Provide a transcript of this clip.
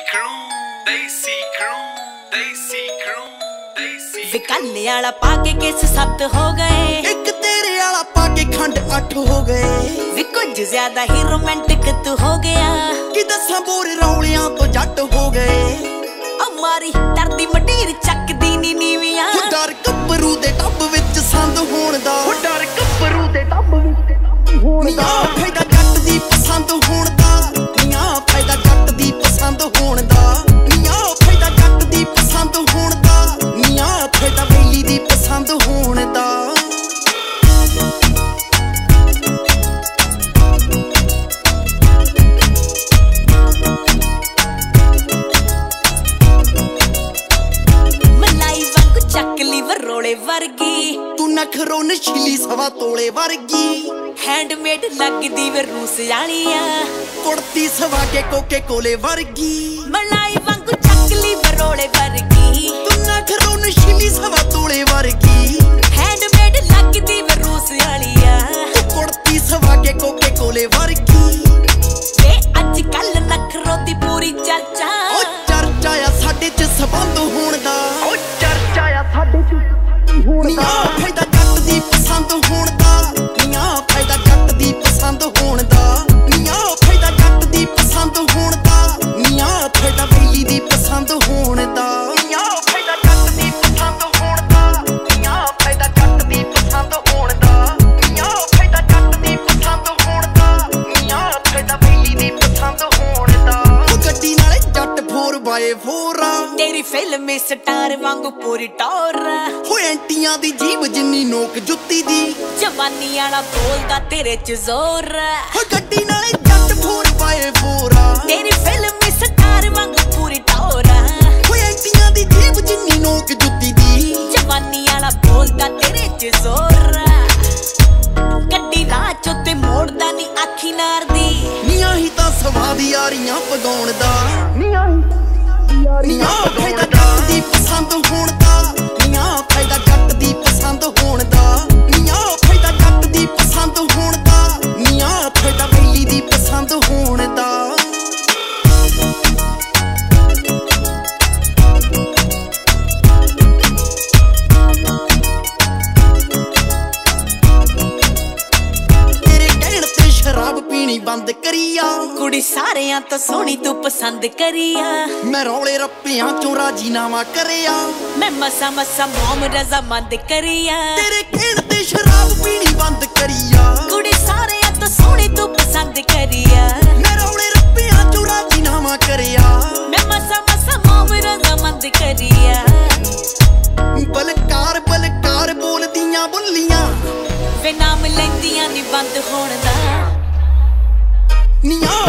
विकाले आला पाके केस 7 हो गए, एक तेरे आला पाके खंड 8 हो गए। वे कुछ ज्यादा ही रोमांटिक तू हो गया कि दसा बोर रौलियां तो जट हो गए। अमारी डरदी मटीर चकदी नी नीवियां, डर कपरू दे टब विच संद होण दा, डर कपरू दे टब विच होण दा। फायदा जट दी पसंद होण दा, निया फायदा जट दी पसंद होण दा, निया फायदा जट दी पसंद होण दा, निया फायदा बेली दी पसंद होण दा। रोले वर्गी तू नखरो नशीली सवा तोले वर्गी, हैंडमेड लगदी वे रूस वालिया, कुड़ती सवा के कोके कोले वर्गी। मलाई वांगू चकली वरोले वर्गी, तू नखरो नशीली सवा तोले वर्गी, हैंडमेड लगदी वे रूस वालिया, कुड़ती सवा के कोके कोले वर्गी। वे अजकल नखरो दी पूरी चर्चा, ओ चर्चा आ साडे च संबंध होण दा, ओ चर्चा आ साडे च निया फायदा जट दी पसंद होण दा, निया फायदा जट दी पसंद होण दा, निया फायदा जट दी पसंद होण दा, निया फायदा बेली दी पसंद होण दा, निया फायदा जट दी पसंद होण दा, निया फायदा जट दी पसंद होण दा, निया फायदा जट दी पसंद होण दा, निया फायदा बेली दी पसंद होण दा। गड्डी नाले जट 4x4 आ, तेरी फिल्म स्टार वांगू पूरी टौर, हो एंटियां दी जीभ जिन्नी नोक जुत्ती दी, जवानी आला बोलदा तेरे च जोर। हो गड्डी नाले जट 4x4 आ, तेरी फिल्म स्टार वांगू पूरी टौर, हो एंटियां दी जीभ जिन्नी नोक जुत्ती दी, जवानी आला बोलदा तेरे च जोर। गड्डी राह चों ते मोड़दा नी आखी नार दी, निया ही तां सवाद यारियां पगाउण दा, निया फायदा जट दी पसंद होण दा, निया फायदा जट दी पसंद होण दा, निया फायदा जट दी पसंद होण दा, निया फायदा बेली दी पसंद होण दा। शराब पीनी बंद करिया, कुड़ी सारियां तो सोहनी तू पसंद करिया, मैं रौले रप्पियां चों राजीनामा करिया, मैं मसा मसा मोम रजामंद करिया, तेरे कहण ते शराब पीनी बंद करिया, कुड़ी सारियां तो सोहनी तू पसंद करिया, मैं रौले रप्पियां चों राजीनामा करिया, मैं मसा मसा मोम रजामंद करिया। बलकार बलकार बोलदियां बुल्लियां, वे नाम लैंदियां नी बंद होण दा, निया